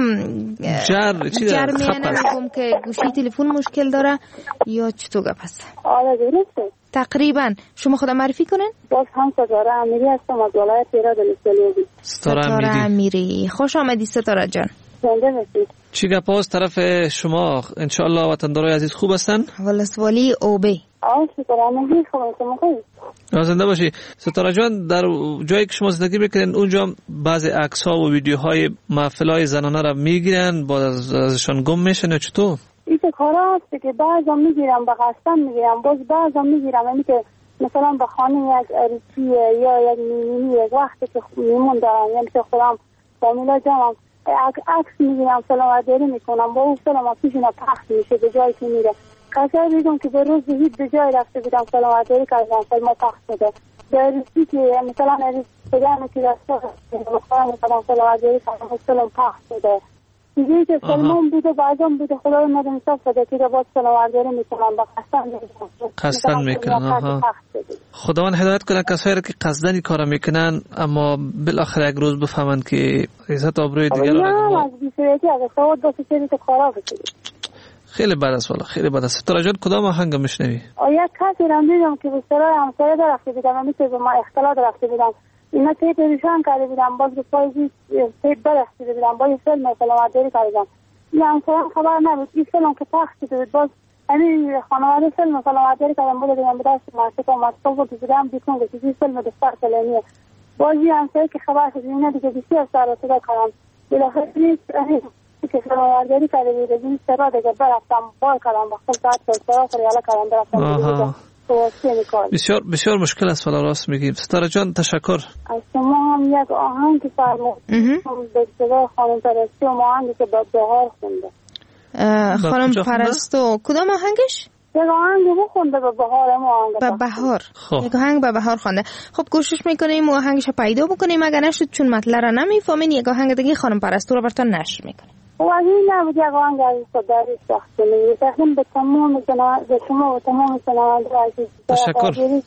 جر چی جر میانه میگم که گوشی تلفن مشکل داره یا چطور گپ هست؟ آره درسته. تقریبا شما خودم معرفی کنین؟ باز هم ستاره امیری هستم از ولایت هرات الاسلامی. ستاره امیری، خوش آمدی ستاره جان. زنده باشید. چی گپ است طرف شما؟ ان شاء الله وطندارای عزیز خوب هستن؟ ولسوالی اوبی. آه ستاره امیری خوب شما خوب. زنده باشی. ستاره جان، در جایی که شما زندگی میکنین اونجا بعضی عکس ها و ویدیوهای محفلای زنانه را میگیرن، باز ازشان گم میشن چطور؟ این کارا هست که بعضا میگیرم به قصدم میگیرم، باز بعضا میگیرم اینی که مثلا به خانه یک عروسی یا یک میمونی یک وقتی که میمون دارم، یعنی که خودم فامیلا جانم عکس میگیرم سلامتداری میکنم با اون فیلم پیشنا پخش میشه به جایی که میره. قصر میگم که به روز هیچ به جای رفته بودم سلامتداری کردم فیلم پخش شده در روزی که مثلا از پدرم که رسته مخواه میکنم سلامتداری کردم فیلم پخش شده دیگه که فیلمون بوده بعضم بوده خدا رو ندم حساب شده که باید سلامتداری میکنم با قصد میکنم قصد میکنم. خداوند هدایت کنه کسایی که قصدن این کارا میکنن اما بالاخره یک روز بفهمن که عزت آبروی دیگر رو از بیسویتی از سواد دو سری تو خراب شده. خیلی بد است والا خیلی بد است. ستاره جان کدام آهنگ میشنوی؟ آیا کسی رو دیدم که به سرای همسایه رفته بودم و مثل ما اختلاط رفته بودم اینا تیپ ریشان کرده بودم باز به پایزی تیپ برخته بودم با این فیلم سلامتداری کردم این همسایه خبر نبود این فیلم که پخش شده بود باز همین خانواده فیلم سلامتداری کردم بوده دیدم به دست مرسک و مرسک بود دیدم بیتون که این فیلم دستار کلانیه بازی همسایه که خبر شد اینا دیگه بسیار سر و صدا کردم بالاخره نیست که سلامتداری کرده بود این سرا دیگه برفتم بار کردم با خود ساعت که سرا خریاله کردم برفتم بسیار بسیار مشکل است ولی راست میگیم. ستاره جان تشکر. از شما هم یک آهنگ فرمودید به صدای خانم پرستو آهنگی که با بهار خونده. خانم پرستو کدام آهنگش؟ یک آهنگ بخونده به بهار ما آهنگ به بهار یک آهنگ به بهار خوانده. خب کوشش میکنیم و آهنگش پیدا بکنیم اگر نشد چون مطلب را نمیفهمین یک آهنگ دیگه خانم پرستو رو براتون نشر میکنیم. و این نبود یک آهنگ از صدای شخصی میگه تقدیم به تمام به شما و تمام شنونده عزیز. تشکر.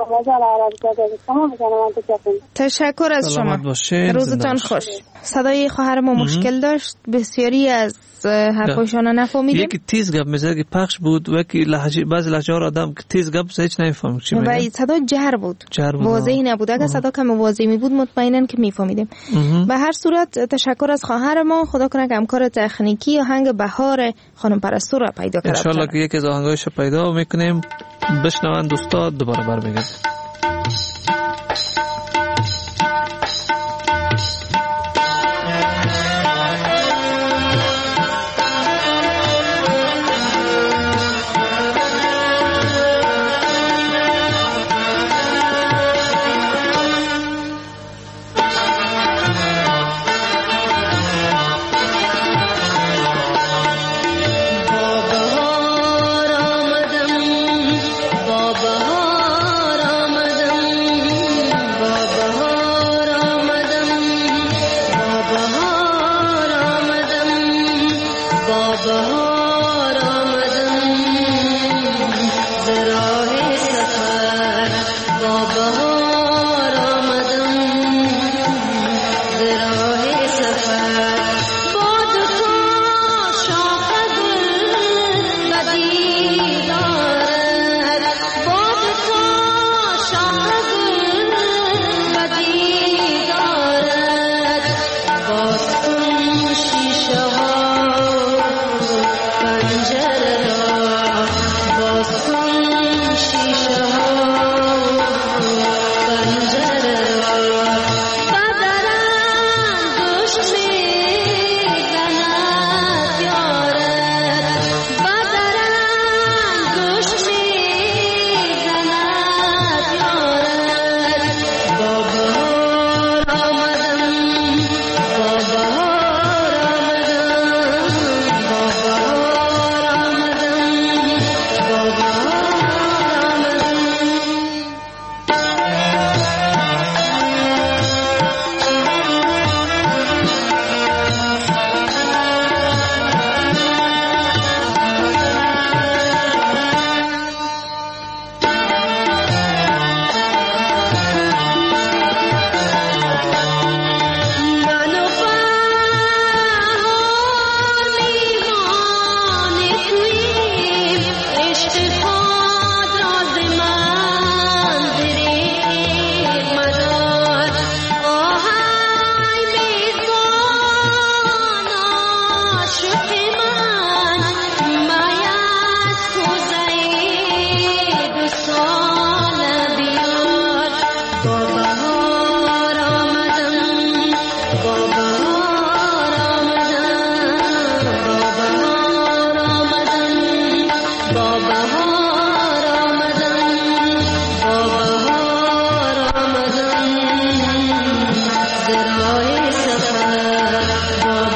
تشکر از شما. روزتان خوش. صدای خواهر ما مشکل داشت بسیاری از حرفاشون نفهمیدیم. یکی تیز گپ میزد که پخش بود و یکی لهجه بعضی لهجه ها آدم که تیز گپ هیچ نمیفهمید چی میگه. و صدا جر بود. واضح نبود. اگه صدا کم واضح می بود مطمئناً که میفهمیدیم. به هر صورت تشکر از خواهر ما. خدا کنه که همکار تکنیکی آهنگ بهار خانم پرستو را پیدا کنه. ان شاء الله که یکی از آهنگایش پیدا میکنیم. بشنوند دوستا دوباره برمیگردیم. Baba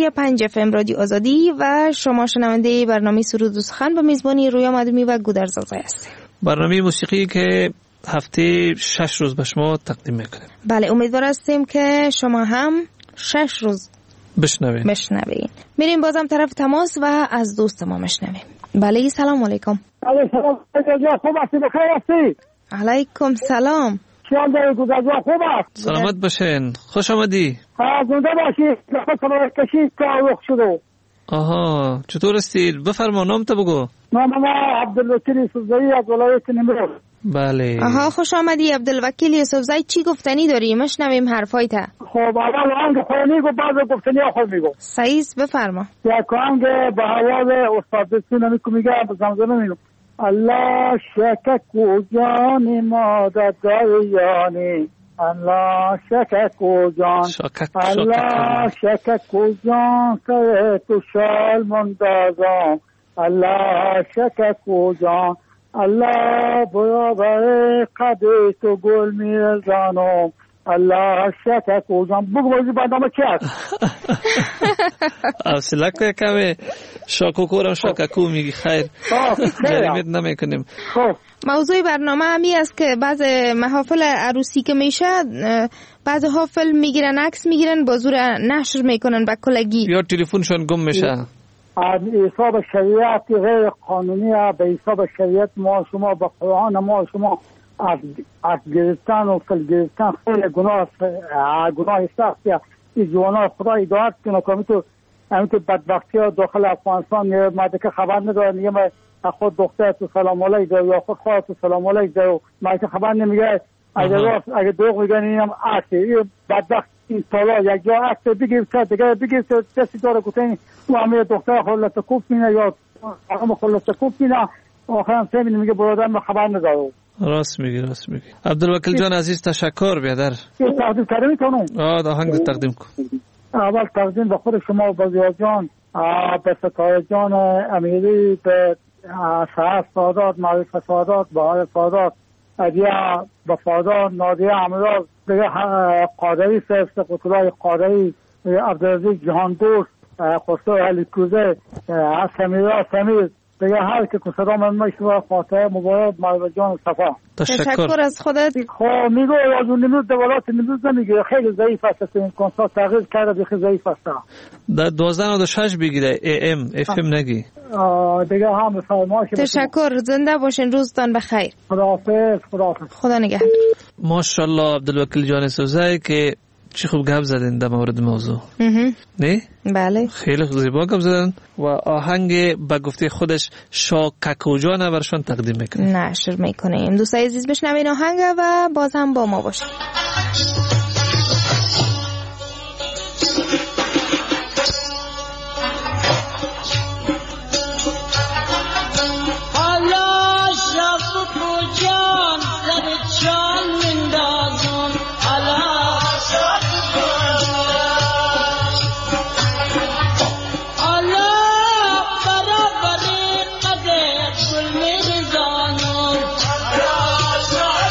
مجری پنج اف ام رادیو آزادی و شما شنونده برنامه سرود و سخن به میزبانی رویا مدومی و گودرزاده هستید. برنامه موسیقی که هفته شش روز به شما تقدیم میکنیم. بله، امیدوار هستیم که شما هم شش روز بشنوین. بشنوین. میریم بازم طرف تماس و از دوست ما مشنویم. بله، سلام علیکم. علیکم سلام. خوب هستی؟ بخیر هستی؟ علیکم سلام. شما داری گودرزاده خوب است؟ سلامت باشین. خوش آمدی. زنده باشی. لحظه کنار کشی تعلق شده. آها، چطور هستید؟ بفرما نام تو بگو. نام ما عبدالوکیل یوسفزایی از ولایت نیمروز. بله. آها، خوش آمدی عبدالوکیل یوسفزایی. چی گفتنی داری؟ مشنویم حرفای تا. خب اول آهنگ خود میگو، بعد گفتنی خود میگو. صحیح، بفرما. یک آهنگ به حوال استاد بسیون میگو، میگه زمزمه میگو. الله شکک و جان مادر دریانی، الله شکک و جان، الله شکک و جان سر تو شال مندازم، الله شکک و جان، الله برابر قد تو گل میرزانم، الله شکک و جان. بگو بازی برنامه چی هست؟ اصلا که کمه شاکو کورم شاککو میگی. خیر، جریمت نمی کنیم. موضوع برنامه همی است که بعض محافل عروسی که میشه بعض ها فیلم میگیرن، عکس میگیرن، با زور نشر میکنن به کلگی یا تلفنشون گم میشه. حساب شریعت غیر قانونی، به حساب شریعت ما شما به قرآن ما شما از از گرفتن و فل گرفتن خیلی گناه گناه سختی. این جوانا خدا هدایت کنه که تو همین تو بدبختی ها داخل افغانستان ماده که خبر نداره، میگه من خود دختر تو سلام علیک داره یا خود خواهد تو سلام علیک داره، من که خبر نمیگه. اگه راست اگه دروغ میگن اینم عکسه. این بدبخت این سالا یک جا عکس بگیرد دیگه بگیرد دستی داره گفتن تو همه دختر خلط کوب مینه یا هم خلط کوب مینه، آخرم سمین میگه برادر من خبر نداره. راست میگی راست میگی. عبدالوکیل جان عزیز تشکر بیادر. تقدیم کردم میتونم؟ آه آهنگ تقدیم کن. اول تقدیم به خود شما و بزرگ جان، به ستاره جان امیری، به شهر سادات، معروف سادات، بهار سادات، ادیا وفادار، نادیه امراض، دیگه قادری سرست قطولای قادری، عبدالعزیز جهان دوست، خسرو علی کوزه، سمیرا سمیر، دیگه هر که کسرا من مشتوى فاتحه مبارک مرد جان صفا. تشکر از خودت. خب میگو از اون نمود دولات نمود نمیگه، خیلی ضعیف است. این کنسا تغییر کرده، بخی ضعیف است. در دوازده نود و شش بگیره ای ام اف ام نگی. دیگه هم فرمایش. تشکر، زنده باشین، روزتان بخیر. خداحافظ. خداحافظ. خدا نگهدار. ماشاءالله عبدالوکیل جان سوزای که چی خوب گپ زدن در مورد موضوع. نه؟ بله. خیلی زیبا گپ زدن و آهنگ به گفته خودش شاککو جان برشون تقدیم میکنه. نشر میکنیم. دوستای عزیز بشنوین آهنگ و باز هم با ما باشید.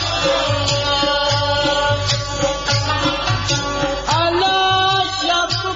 Allah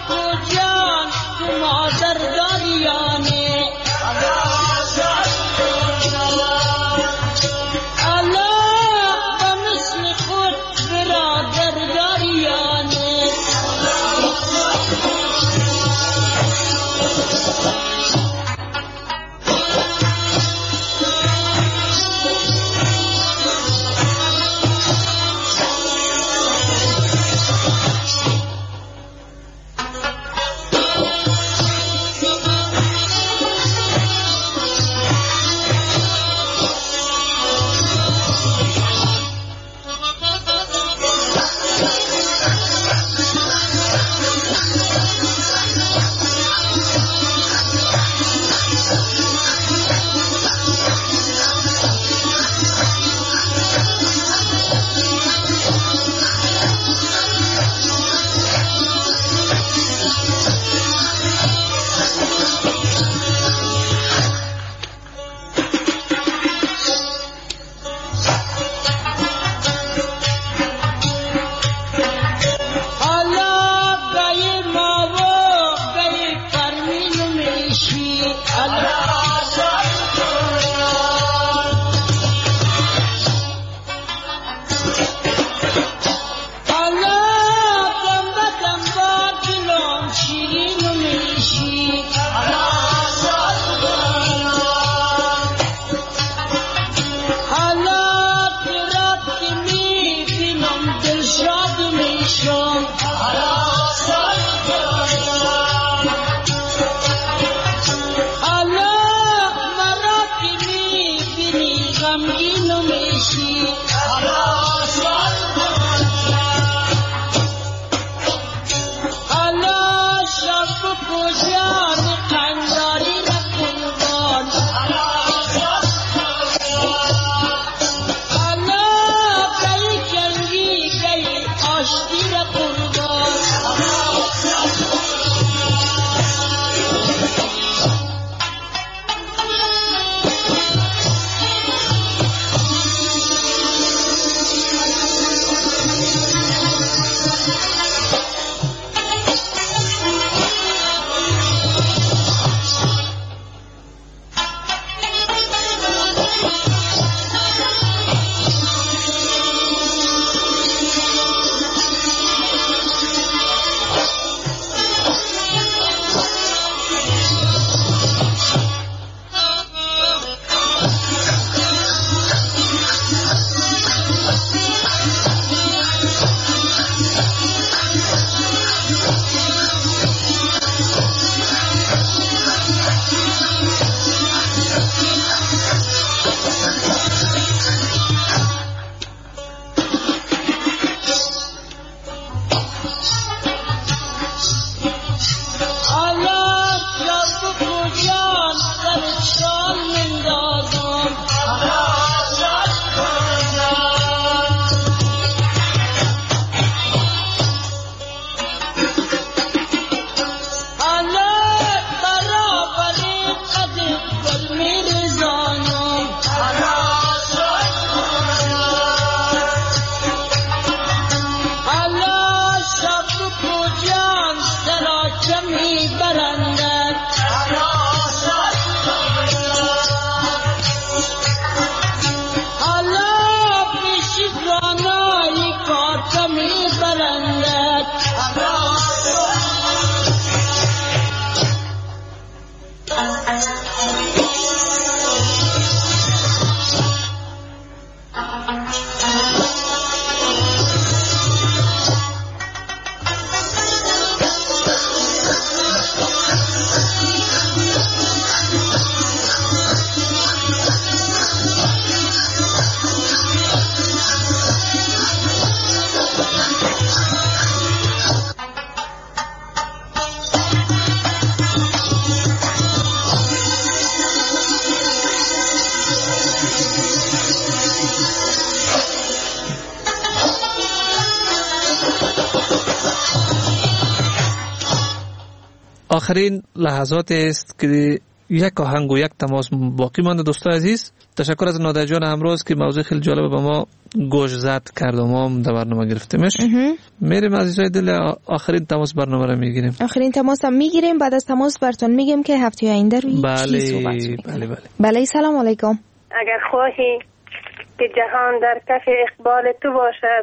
آخرین لحظات است که یک آهنگ و یک تماس باقی مانده. دوستان عزیز، تشکر از نادر جان امروز که موضوع خیلی جالب به ما گوش زد کرد و ما هم در برنامه گرفتیمش. میریم عزیزای دل، آخرین تماس برنامه رو میگیریم. آخرین تماس هم میگیریم. بعد از تماس براتون میگیم که هفته آینده روی بله، چی صحبت میکنیم. بله بله بله. سلام علیکم. اگر خواهی که جهان در کف اقبال تو باشد،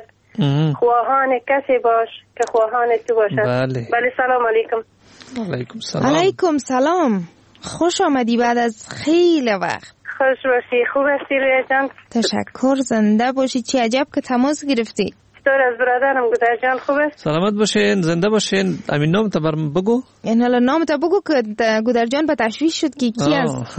خواهان کسی باش که خواهان تو باشد. بله بله. سلام علیکم. علیکم سلام. علیکم سلام. خوش آمدی بعد از خیلی وقت. خوش باشی. خوب هستی رویا جان؟ تشکر. زنده باشی. چی عجب که تماس گرفتی. چطور از برادرم گودر جان؟ خوب است؟ سلامت باشین، زنده باشین. امین نام تا برام بگو. این حالا نام تا بگو که گودر جان به تشویش شد که کی است.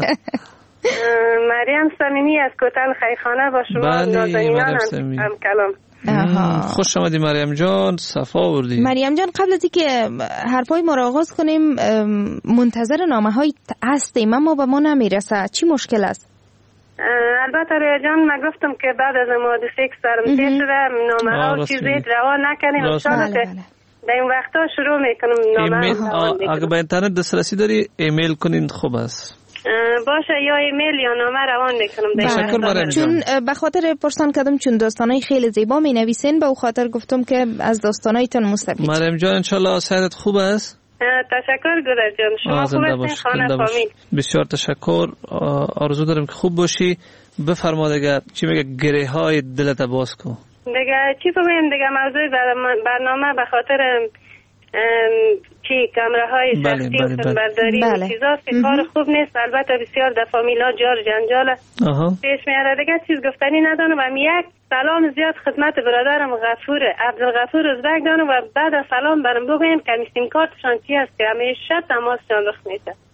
مریم صمیمی از کوتل خیخانه با شما نازنینان هم کلام. خوش آمدی مریم جان، صفا آوردی. مریم جان، قبل از اینکه حرفای ما را آغاز کنیم منتظر نامه های هستیم اما به ما نمیرسه. چی مشکل است؟ البته رویا جان، من گفتم که بعد از حادثه که سرم تیر شده نامه ها چیزی روان نکنیم. ان شاء الله که در این وقتا شروع میکنم نامه ها. اگه به اینترنت دسترسی داری ایمیل کنین خوب است. باشه، یا ایمیل یا نامه روان میکنم. تشکر مریم جان. چون به خاطر پرسان کردم چون داستانای خیلی زیبا می نویسین، به خاطر گفتم که از داستانایتون مستفید. مریم جان ان شاء الله صحت خوب است. تشکر گودر جان. شما خوب هستین؟ خانه فامیل بسیار تشکر. آرزو دارم که خوب باشی. بفرما دیگه چی میگه، گره های دلت باز کن دیگه. چی بگم دیگه، موضوع برنامه به خاطر چی کامره های شخصی و فیلمبرداری و چیزاست که کار خوب نیست. البته بسیار در فامیلا جار جنجاله پیش میاره دیگه. چیز گفتنی ندانم. و یک سلام زیاد خدمت برادرم غفور عبدالغفور ازبک دانم و بعد از سلام برام بگوین که سیم کارتشان چی هست که همیشه تماسشان رخ میده.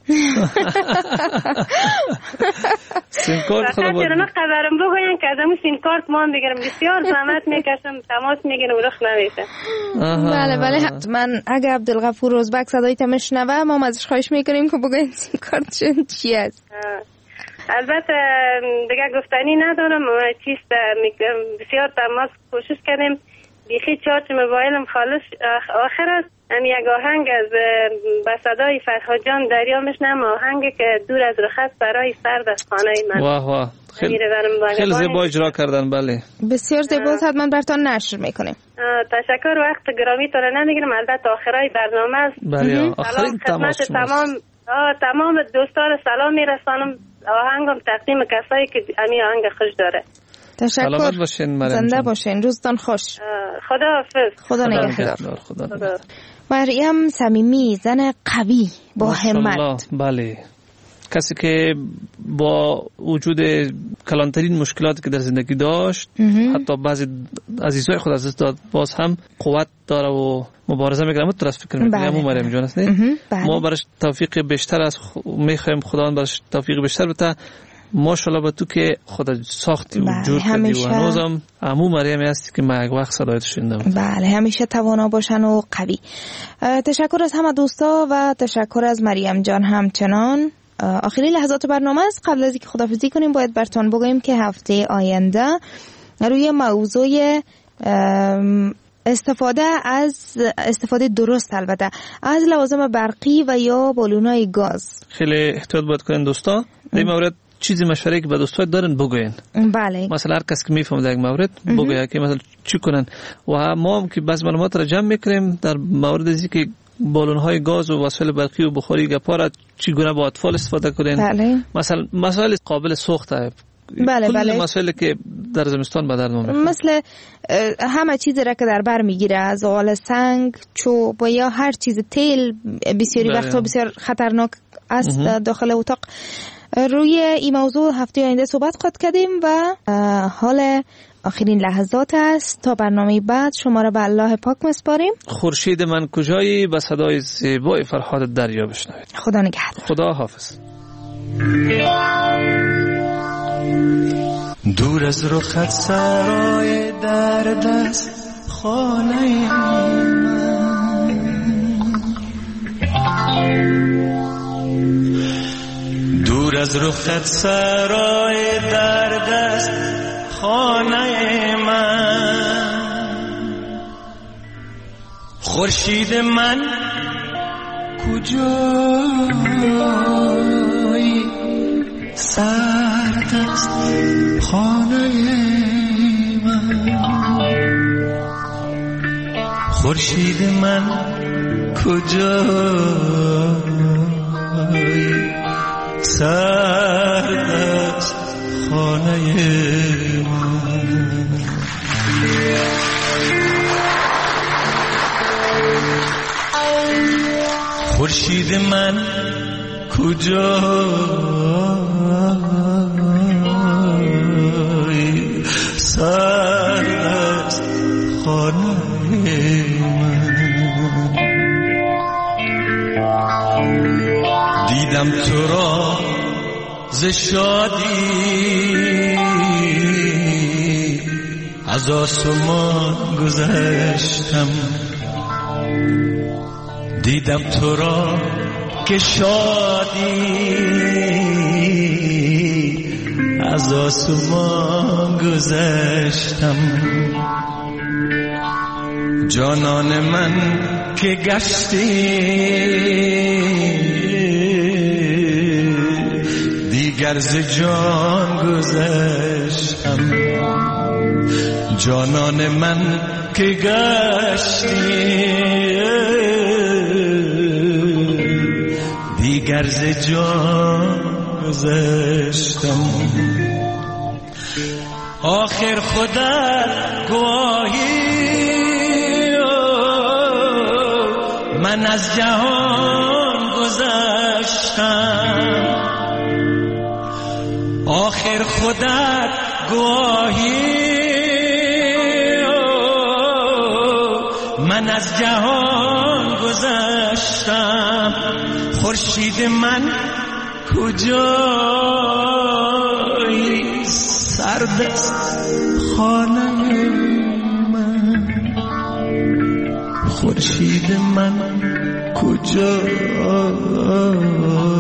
سیم کارت خدا بود. فقط قبرم بگوین که ازمو سیم کارت مان بگیرم، بسیار زحمت میکشم، تماس میگیرم رخ نمیشه. بله بله حتما. اگه عبدالغفور روزبک صدایت میشنوه ما ازش خواهش میکنیم که بگوین سیم کارت چی است. البته دیگه گفتنی ندارم، چیست بسیار تماس کوشش کردیم، بیخی چارچ موبایلم خالص آخر است. هم یک آهنگ از به صدای فرهاد جان دریا میشنم، آهنگ که دور از رخت برای سرد از خانه من. واه واه خیلی, خیلی زیبا اجرا کردن. بله بسیار زیبا، حتما براتون نشر میکنیم. تشکر. وقت گرامی تو رو نمیگیرم، البته آخرای برنامه است. بله آخرین تماس تمام تمام دوستان سلام میرسانم. آهنگم تقدیم کسایی که امی آهنگ خوش داره. تشکر. باشین زنده باشین، روزتان خوش. خدا حافظ. خدا نگهدار. خدا. مریم صمیمی، زن قوی با همت. بله، کسی که با وجود کلانترین مشکلاتی که در زندگی داشت حتی بعضی عزیزای خود از دست داد، باز هم قوت داره و مبارزه میکنه. ما طرف فکر میکنیم همون مریم جان است نه؟ ما برش توفیق بیشتر از خ... میخوایم خداوند برش توفیق بیشتر بده. ماشاءالله به تو که خدا ساختی و جور کردی و هنوزم عمو مریم هستی که من یک وقت صدایت شنیدم. بله همیشه توانا باشن و قوی. تشکر از همه دوستا و تشکر از مریم جان همچنان. آخرین لحظات برنامه است. قبل از اینکه خداحافظی کنیم باید براتون بگویم که هفته آینده روی موضوع استفاده از استفاده درست البته از لوازم برقی و یا بالونای گاز خیلی احتیاط باید کنین دوستا. در این مورد چیزی مشوره که به دوستای دارن بگوین. بله. مثلا هر کس که میفهمه در یک مورد بگویه که مثلا چی کنن و ما هم که بعض معلومات را جمع میکنیم در مورد از که بالون‌های گاز و وسایل برقی و بخاری گپارا چگونه با اطفال استفاده کنین. بله. مثلا مسائل قابل سوخته. بله بله. مسائلی که در زمستان به درد می‌خوره. مثل همه چیزی را که در بر میگیره، از آل سنگ، چوب و یا هر چیز تیل بسیاری بله. وقتا بسیار خطرناک است داخل اتاق. روی این موضوع هفته آینده صحبت خواهد کردیم و حال آخرین لحظات است. تا برنامه بعد شما را به الله پاک میسپاریم. خورشید من کجایی به صدای زیبای فرهاد دریا بشنوید. خدا نگهدار. خدا حافظ. دور از رخت سرای درد است خانه من، دور از رخت سرای درد است خانه من، خورشید من کجایی سرد است خانه من، خورشید من کجایی سرد است خانه من. خورشید من کجایی سرد است خانه من، دیدم تو را ز شادی از آسمان گذشتم، دیدم تو را که شادی از آسمان گذشتم، جانان من که گشتی دیگر ز جان گذشتم، جانان من که گشتی دیگر ز جان گذشتم، آخر خدا گواهی من از جهان گذشتم، آخر خدا گواهی من از جهان گذشتم، خورشید من کجایی سرد است خانه من خورشید من کجایی